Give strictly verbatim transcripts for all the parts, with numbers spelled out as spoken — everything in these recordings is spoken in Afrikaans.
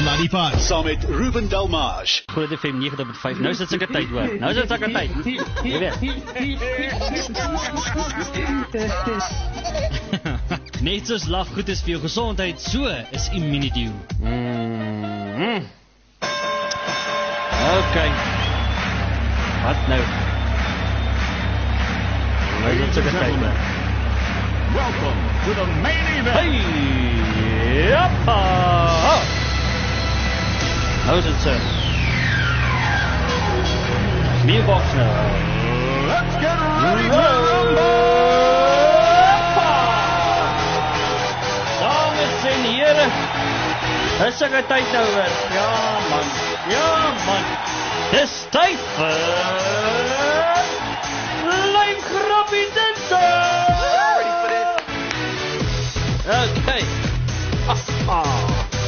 Sluddy Park, saam met Ruben Delmage. Groot F M nege punt vyf. Nou is dit sulke tyd hoor. Nou is dit sulke tyd. Jy weet. Net soos lag goed is vir jou gesondheid, so is Immunidew. Mm-hmm. Okay. Wat nou? Nou is dit sulke tyd hoor. Welcome to the main event. Hey! Yappa! How is it, sir? Meal box now. Let's get ready to rumble! Dames en heren, dis ek tyd nou weer. Ja man, ja man. Dis tyd vir Lijmgrappie Dinsdag. Ready for this? Okay. Ah, ah.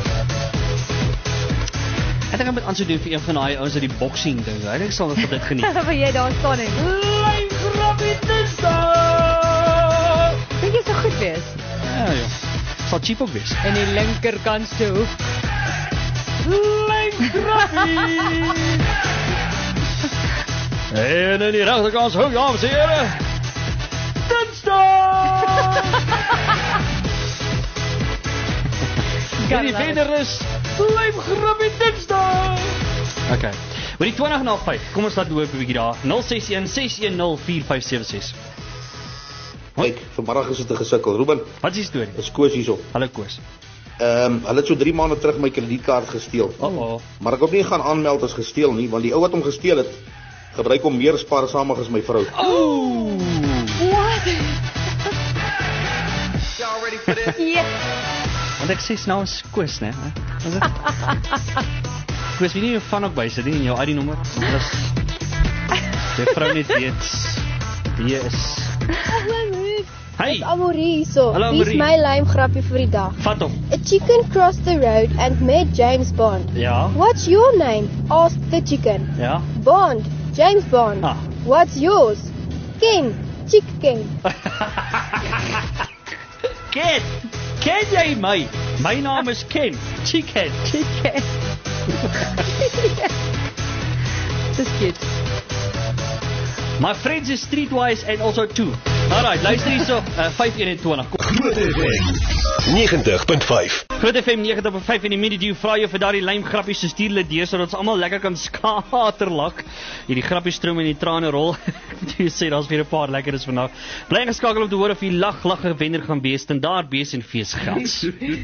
Ek dink ek moet aansou doen vir een van die ouens uit die boxing ding. Ek dink ek sal nog dit geniet. Wil jy daar staan en Lijmgrappie Dinsdag. Dink jy so goed wees? Ja joh, sal cheap ook wees. In die linkerkantste hoek. Lijmgrappie. En in die rechterkant hoek, dames en heren, Dinsdag. En die verder is Lijmgrappie Dinsdag. Okay. Met die twintig na vyf, kom ons laat loop 'n bietjie daar. nul ses een ses een nul vier vyf sewe ses. Kyk, vanmiddag is dit 'n gesukkel. Ruben, wat is die storie? Dis Koos hierso. Hallo Koos. Ehm, um, hulle het so drie maande terug my kredietkaart gesteel. Oh oh. Maar ek het nie gaan aanmeld as gesteel nie, want die ou wat hom gesteel het, gebruik hom meer spaarsamig as my vrou. Oh! What? Y'all ready for this? Yes. Want ek sê nou is Koos, né? Is dit? Koos, wie nie jou van ook by sit nie in jou I D nommer? Dis die vrou net weet wie is. Hey. Dis Amorie so. Hallo, Wie is Amorie. my lijmgrapje vir die dag? Vat hom. A chicken crossed the road and met James Bond. Ja. What's your name? Asked the chicken. Ja. Bond. James Bond. Ah. What's yours? Ken. Chick Ken. Ken. Ken jy my? My naam is Ken. Chicken. Chicken. Dis cute. My friends is streetwise and also too. Alright, luister hierso, uh, vyf een twintig. Groot F M negentig punt vyf. Groot F M negentig punt vyf en die Immunidew vra jou vir daardie lijmgrappies so stuur hulle deur sodat ons almal lekker kan skaterlag. Hierdie grappies stroom in die trane rol. Jy sê daar's weer 'n paar lekkeres vandag. Bly geskakel om te hoor of die lag lagger wenner gaan wees en daar bees en fees geld.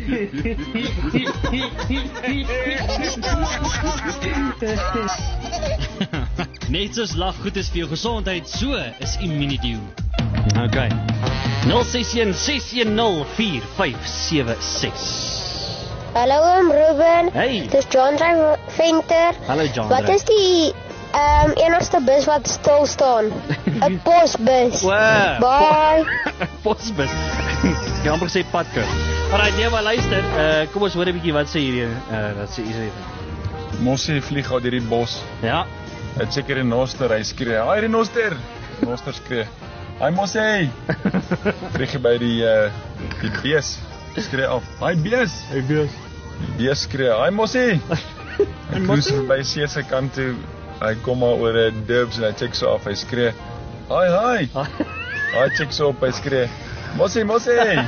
Net soos lag goed is vir jou gesondheid, so is Immunidew. Okay. nul ses een ses een nul vier vyf sewe ses. Hallo oom Ruben. Hey. Dis John Ray Venter. Hallo John. Wat is die um, enigste bus wat stil staan? 'n Posbus. Wow. Bye. Posbus. Jy amper sê padker. Alright, nee maar luister, uh, kom ons hoor 'n bietjie wat sê hierdie uh, wat sê hierdie. Mossie vlieg uit hierdie bos. Ja. Het seker 'n renoster, hy skree. Haai renoster. Renoster skree. Haai Mossie. Vlieg by die uh, die bees. Skree af. Haai bees. Hey bees. Die bees skree. Haai Mossie. Hy cruise verby see se kant toe. Hy kom maar oor 'n dubs en hy check so af. Hy skree. Haai haai. Haai check so op, hy skree. Mossie Mossie.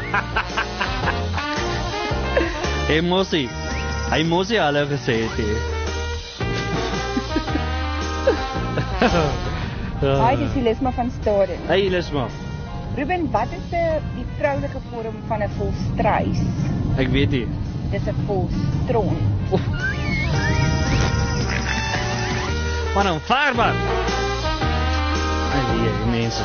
Hey Mossie. Hy Mossie hallo gesê het hy. Hi, dis Elisma van Staden. Hey Elisma. Ruben, wat is die, die vrouwelijke vorm van 'n volstruis? Ek weet nie. Dis 'n volstron. Oh. Wat 'n vaarman. Ai, die mense.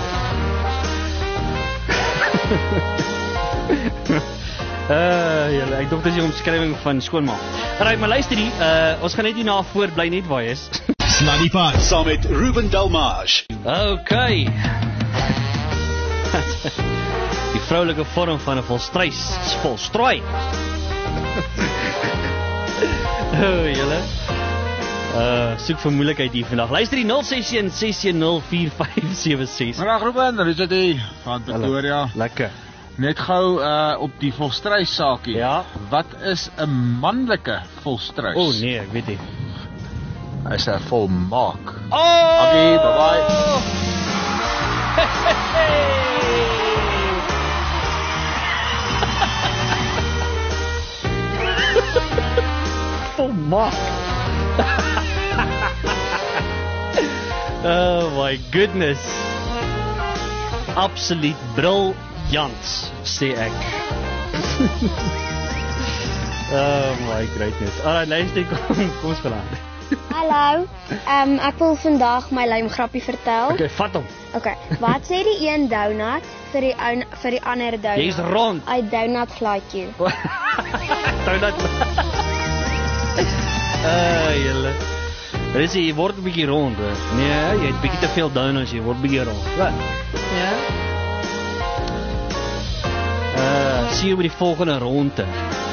Uh, ja, ek dink dis die omskrywing van skoonmaak. Alraai, maar luister hier, uh, ons gaan net hier na voor bly net waar jy is. Sluddy Park, saam met Ruben Delmage. Okay. Die vroulike vorm van 'n volstruis, volstrooi. Oh, julle. Uh, soek vir moeilikheid hier vandag. Luister die nul ses een ses een nul vier vyf sewe ses. Middag Ruben, wie is dit hier? Van Pretoria. Lekker. Net gou uh, op die volstruis saakie. Ja. Wat is 'n manlike volstruis? O oh, nee, ek weet nie. Hy sê volmaak. Oh! Okay, bye bye. Volmaak. Oh my goodness. Absoluut briljant, sê ek. Oh my greatness. Alright, luister, kom, kom ons verlaat. Hallo, um, ek wil vandag my lymgrappie vertel. Okay, vat hom. Okay, wat sê die een donut vir die ou vir die ander donut? Jy's rond. I donut like you. Donut. Ah, julle. Dit is jy word 'n bietjie rond. He. Nee, jy het bietjie te veel donuts, jy word bietjie rond. Wat? Ja. Uh, sien jy by die volgende ronde.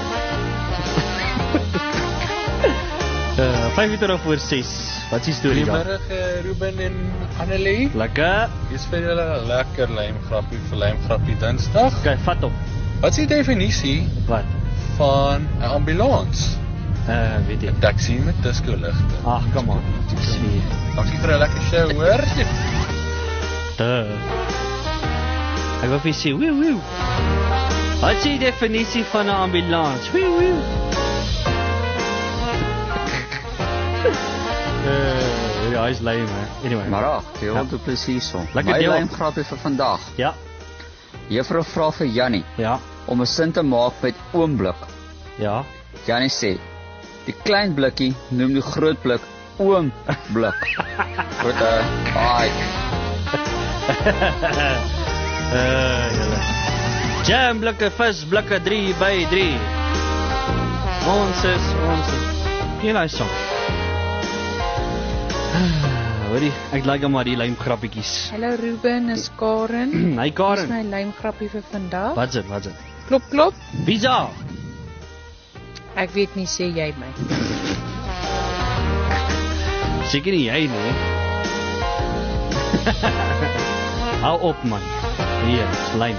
uh, vyf minute voor ses. Wat is die storie daar? Goeiemiddag Ruben en Annelie. Lekker. Dis vir julle 'n lekker lymgrappie vir lymgrappie Dinsdag. Okay, vat hom. Wat is die definisie Wat? van 'n ambulans? Uh, weet jy. 'n Taxi met disco-ligte. Ag, come on. Sweet. Dankie vir 'n lekker show, hoor. Duh. Ek wil vir sê, woe woe. Wat is die definisie van 'n ambulans? Woe woe. Uh, ja, hy is lame, hè. Anyway. Maar ag, jy wil dit presies so. Lekker My deel. lymgrappie vir vandag. Ja. Juffrou vra vir Jannie Ja. om 'n sin te maak met oomblik. Ja. Jannie sê, die klein blikkie noem die groot blik oomblik. Groete. Bye. uh, julle. Jam blikke, vis blikke, drie by drie. Ons is, ons is. Ken hy song? Hoorie, ek like maar die lymgrappietjies. Hallo Ruben, is Karen. Hi Karen. Dis my lymgrappie vir vandag. Wat's dit? Wat's dit? Klop klop. Wie's daar? Ek weet nie, sê jy my. Seker nie jy nie. Hou op man. Hier, lym.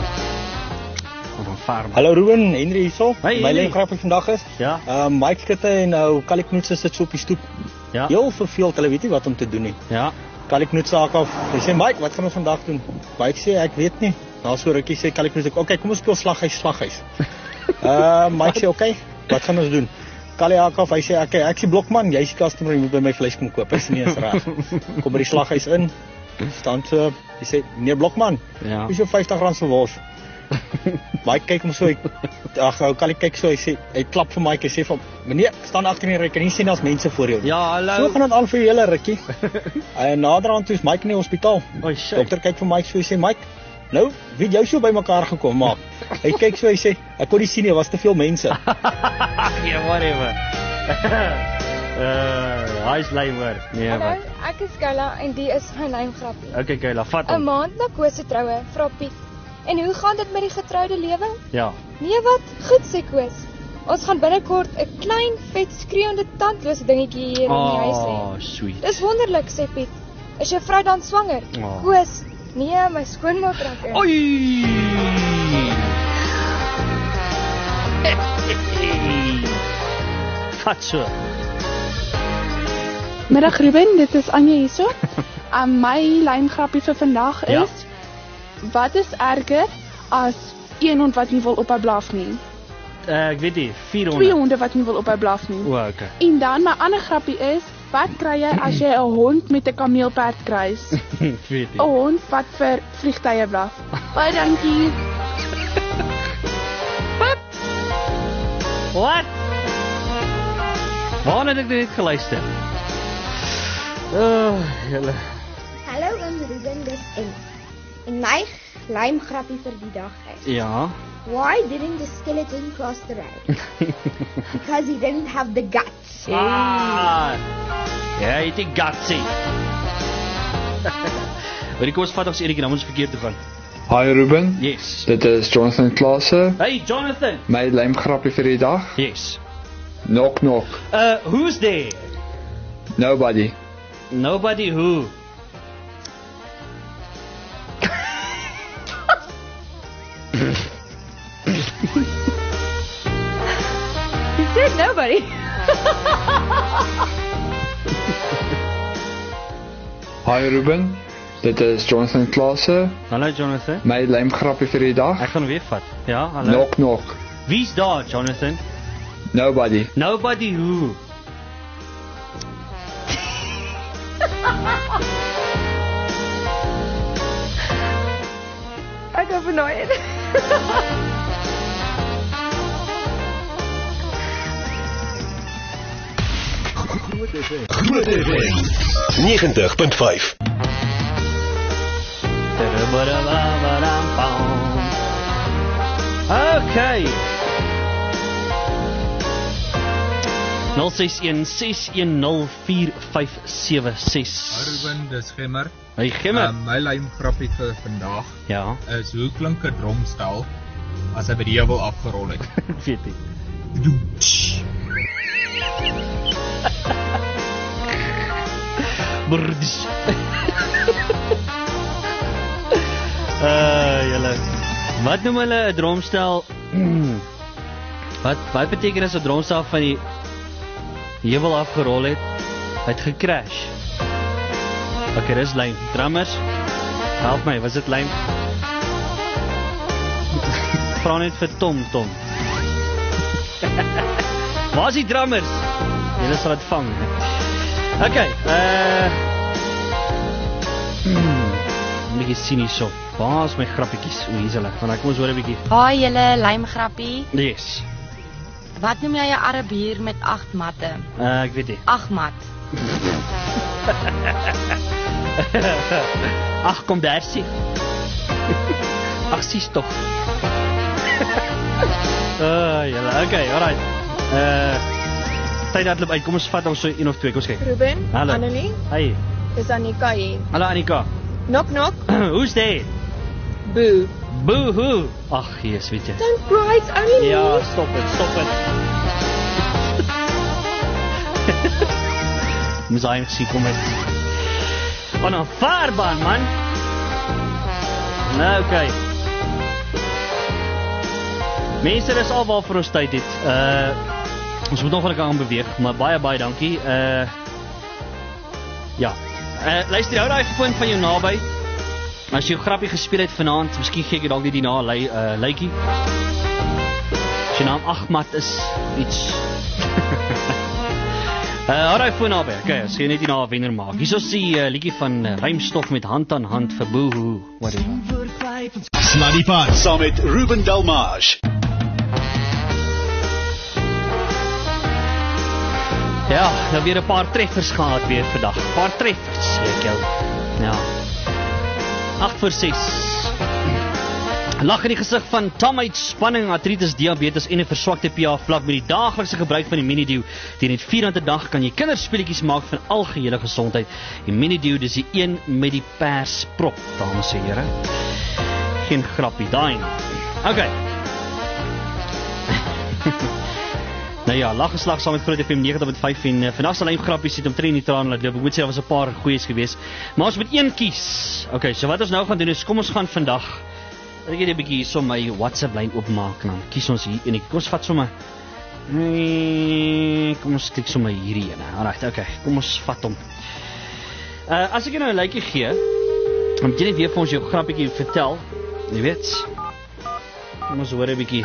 Van farm. Hallo Ruben, Henry hierso. Hey, my Henry. lymgrappie vandag is. Ja. Uh, Mike Skutte en nou Callie Knoetse sit so op die stoep. Ja. Heel verveeld, hulle weet nie wat om te doen nie. Ja. Callie Knoetse saak af. Hy sê Mike, wat gaan ons vandag doen? Mike sê ek weet nie. Na so rukkie sê Callie Knoetse, "Oké, okay, kom ons speel slaghuis, slaghuis." uh Mike sê, "Oké, okay, wat gaan ons doen?" Callie haak af, hy sê, "Oké, okay, ek sê blokman, jy's die customer, jy moet by my vleis kom koop." Hy sê nie eens reg. Kom by die slaghuis in. Staan so, hy sê, "Meneer Blokman, Ja. hoe is jou vyftig rand se wors?" Mike kyk hom so, hy, ag, ou Callie kyk so, hy sê, hy klap vir Mike, hy sê vir hom, "Meneer, staan agter in die ry, kan nie sien as mense voor jou nie." Ja, hallo. So gaan dit aan vir julle rukkie. En naderhand toe is Mike in die hospitaal. Oei, shit. Dokter kyk vir Mike so, hy sê, "Mike, nou, wie het jou so bymekaar gekom maak?" Hy kyk so, hy sê, "Ek kon nie sien nie, was te veel mense." Ja, whatever. uh, hy's lame hoor. Nee, Hallo, wat? ek is Kayla en die is my lymgrappie. Okay, Kayla, vat 'n hom. Maand na Koos se troue, vra Piet. En hoe gaan dit met die getroude lewe? Ja. Nee wat? Goed sê Koos. Ons gaan binnekort 'n klein vet skreeuende tandlose dingetjie hier in die huis hê. Oh, sweet. Dis wonderlik sê Piet. Is jou vrou dan swanger? Oh. Koos. Nee, my skoonma trek in. Oei. Vat so. Middag Ruben, dit is Anja hierso. Um, my lymgrappie vir vandag is, Ja. wat is erger as een hond wat nie wil ophou blaf nie? Uh, ek weet nie, Twee vierhonderd. honde wat nie wil ophou blaf nie. O, okay. En dan my ander grappie is, wat kry jy as jy 'n hond met 'n kameelperd kruis? weet 'n Hond wat vir vliegtye blaf. Baie dankie. Wat? Waar het ek dit geluister? Oh, julle. Hallo, I'm Ruben, dis en. En my lymgrappie vir die dag is. Ja. Why didn't the skeleton cross the road? Because he didn't have the guts. Ah. Ja, jy het die gutsie. Wat kom ons vat ons enige, dan moet ons verkeerd toe gaan. Hi Ruben. Yes. Dit is Jonathan Klaasse. Hey Jonathan. My lymgrappie vir die dag. Yes. Knock knock. Uh, who's there? Nobody. Nobody who? Hi Ruben, dit is Jonathan Klaasse. Hallo Jonathan. My lijmgrappie vir die dag. Ek gaan weer vat. Ja, hallo. Knock knock. Wie's daar, Jonathan? Nobody. Nobody who? Ek het vernooid. Groot F M negentig punt vyf. Okay. nul ses een ses een nul vier vyf sewe ses. Ruben, dis Gemmer. Hey Gemmer. Uh, my lijmgrappie vir vandag ja. is hoe klink 'n dromstel as hy by die heuwel afgerol het. Weet jy. Brrrdish. Uh, julle. Wat noem hulle 'n dromstel? wat wat beteken as 'n dromstel van die heuwel afgerol het? Hy het gecrash. Okay, dis lyn. Drummers. Help my, was dit lyn? Vra net vir Tom, Tom. Waar is die drummers? Julle sal dit vang. Okay, uh hmm, bietjie sien hierso. Waar is my grappietjies? O, hier is hulle. Want kom ons hoor 'n bietjie. Haai julle lijmgrappie. Yes. Wat noem jy 'n Arabier met agt matte? Uh, ek weet nie. Agmat. Ag, kom daar sien. Ag, sies tog. Uh, julle, okay, alright. Uh Tyd dat loop uit. Kom ons vat ons so een of twee. Kom ons kyk. Ruben, Hallo. Annelie. Hey. Dis Annika hier. Hallo Annika. Knock knock. Who's there? Boo. Boo who? Ag, Jesus, weet jy. Don't cry, it's only me. Ja, stop het, stop het. Moes hy gesien kom het. Onaanvaarbaar, man. Nou, okay. Mense, dis al waarvoor ons tyd het. Uh, ons moet nog wel aan beweeg, maar baie, baie dankie. Uh, ja. Uh, luister, hou daai foon van jou naby. As jy jou grappie gespeel het vanaand, miskien gee ek jy dalk nie die na lei, uh, lykie. As jy naam Ahmad is, iets. uh, hou daai foon naby, okay, as jy net die na wenner maak. Hier is die uh, liedjie van uh, Rymstof met Hand aan Hand vir Boohoo. Sluddy Pot saam met Ruben Delmage. Ja, nou weer 'n paar treffers gehad weer vandag. 'n Paar treffers, sê ek jou. Ja. agt voor ses. Lag in die gesig van taamheid, spanning, artritis, diabetes en 'n verswakte pH vlak met die daaglikse gebruik van die Minidew. Teen net vier rand 'n dag kan jy kinderspeletjies maak van algehele gesondheid. Die Minidew, dis die een met die persprop, dames en here. Geen grappie daai. Okay. Nou ja, lag geslag saam met Groot F M negentig punt vyf en uh, vandag se lymgrappies het omtrent nie traan laat loop. Ek moet sê daar was 'n paar goeies geweest. Maar ons moet een kies. Okay, so wat ons nou gaan doen is kom ons gaan vandag. Ek het 'n bietjie hierso my WhatsApp lyn oopmaak en dan kies ons hier en kom ons vat sommer. Nee, kom ons klik sommer hierdie ene. Alright, okay. Kom ons vat hom. Uh as ek jou nou 'n lykie gee, dan moet jy net weer vir ons jou grappietjie vertel. Jy weet. Kom ons hoor 'n bietjie.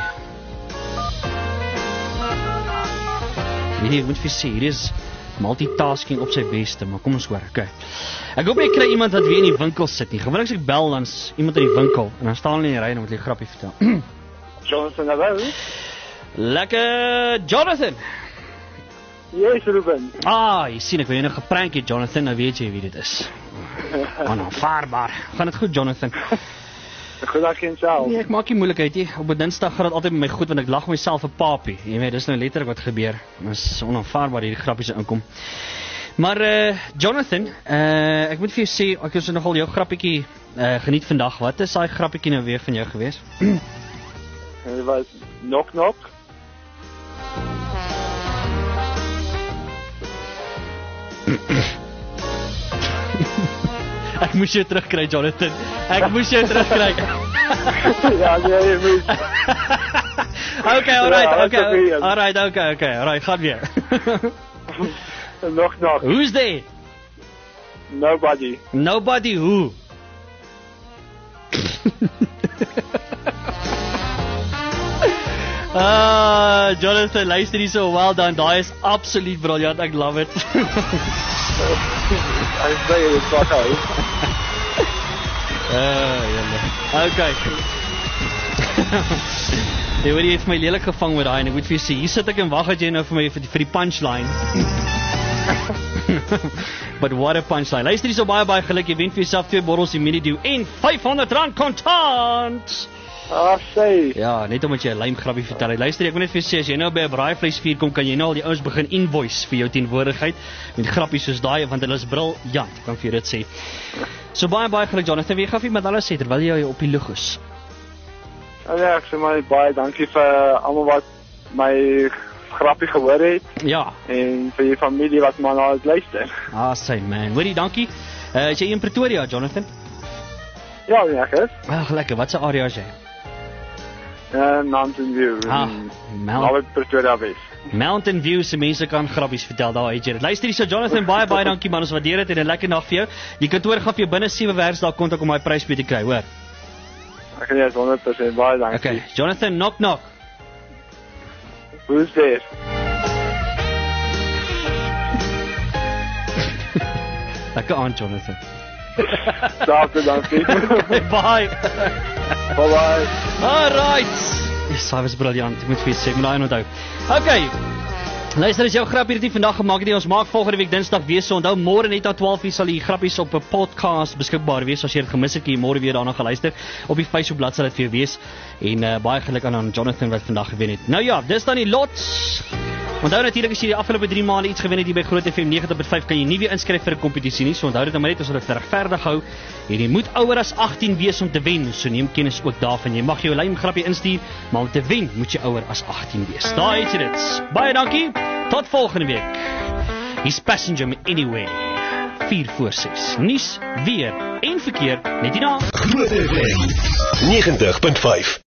Nee, ek moet vir sê, hier is multitasking op sy beste, maar kom ons hoor, okay. Ek hoop ek kry iemand wat weer in die winkel sit nie. Gewoonlik as ek bel, dan is iemand in die winkel, en dan staan hulle in die ry en dan moet hulle 'n grappie vertel. Jonathan, hallo. Lekker, Jonathan. Yes, Ruben. Ah, jy sien, ek wil jy nog geprank het, Jonathan, nou weet jy wie dit is. Onaanvaarbaar. Gaan dit goed, Jonathan? Goeiedag en self. Nee, ek maak nie moeilikheid nie. Op 'n Dinsdag gaan dit altyd met my goed want ek lag myself 'n papie. Jy weet, dis nou letterlik wat gebeur. Dit is onaanvaarbaar hierdie grappies se inkom. Maar eh uh, Jonathan, eh uh, ek moet vir jou sê, ek het nogal jou grappietjie eh uh, geniet vandag. Wat is daai grappietjie nou weer van jou gewees? Dit was knock knock. Ek moes jou terugkry, Jonathan. Ek moes jou terugkry. Ja, nee, jy moet. Okay, alright, Ja, okay. asseblief. Alright, okay, okay. Alright, gaan weer. Knock knock. Who's there? Nobody. Nobody who? Ah, Jonathan, luister hier so, well done. Daai is absoluut briljant. Ek love it. Hy sê jy is wat hy. Ah, julle. Okay. Jy weet jy het my lelik gevang met daai en ek moet vir jou sê, hier sit ek en wag dat jy nou vir my vir die, vir die punchline. But what a punchline. Luister hier so, baie baie geluk. Jy wen vir jouself twee bottels die Mini-Dew en vyfhonderd rand kontant. Ah, sê. Ja, net omdat jy 'n lame grappie vertel het. Luister, ek wil net vir jou sê, as jy nou by 'n braaivleisvuur kom, kan jy nou al die ouens begin invoice vir jou teenwoordigheid met grappies soos daai, want hulle is briljant, kan vir jou dit sê. So baie baie geluk, Jonathan. Wie gaan vir met alles sê terwyl jy op die lug is? Ja, ek sê maar baie dankie vir almal wat my grappie gehoor het. Ja. En vir die familie wat maar na het luister. Ah, say man. Hoorie, dankie. Uh, is jy in Pretoria, Jonathan? Ja, ja, ek is. Ag, lekker. Wat se area is jy? Uh, Mountain View. Ah, Mount... Albert Pretoria Wes. Mountain View se mense kan grappies vertel, daar het jy dit. Luister hier so, Jonathan, baie baie dankie man, ons waardeer dit en 'n lekker nag vir jou. Die kantoor gaan vir jou binne sewe werksdae kontak om daai prys by te kry, hoor. Ek kan jy honderd persent baie dankie. Okay, Jonathan, knock knock. Who's there? Lekker aan, Jonathan. Dankie, dankie. Okay, bye. Bye bye. Alright. Dis was briljant. Ek moet vir sê, moet daai onthou. Okay. Luister, as jou grap hierdie vandag gemaak het, ons maak volgende week Dinsdag weer so. Onthou môre net aan twaalf uur sal die grappies op 'n podcast beskikbaar wees as jy dit gemis het, jy môre weer daarna geluister. Op die Facebook bladsy sal dit vir jou wees. En uh, baie geluk aan aan Jonathan wat vandag gewen het. Nou ja, dis dan die lots. Onthou natuurlik as jy die afgelope drie maande iets gewen het hier by Groot F M negentig punt vyf, kan jy nie weer inskryf vir 'n kompetisie nie. So onthou dit nou maar net, ons sal dit regverdig hou. En jy moet ouer as agttien wees om te wen. So neem kennis ook daarvan. Jy mag jou lyn grappie instuur, maar om te wen moet jy ouer as agttien wees. Daar het jy dit. Baie dankie. Tot volgende week. Hier's Passenger Me Anywhere. vier voor ses. Nuus, weer en verkeer net hierna. Groot F M negentig punt vyf.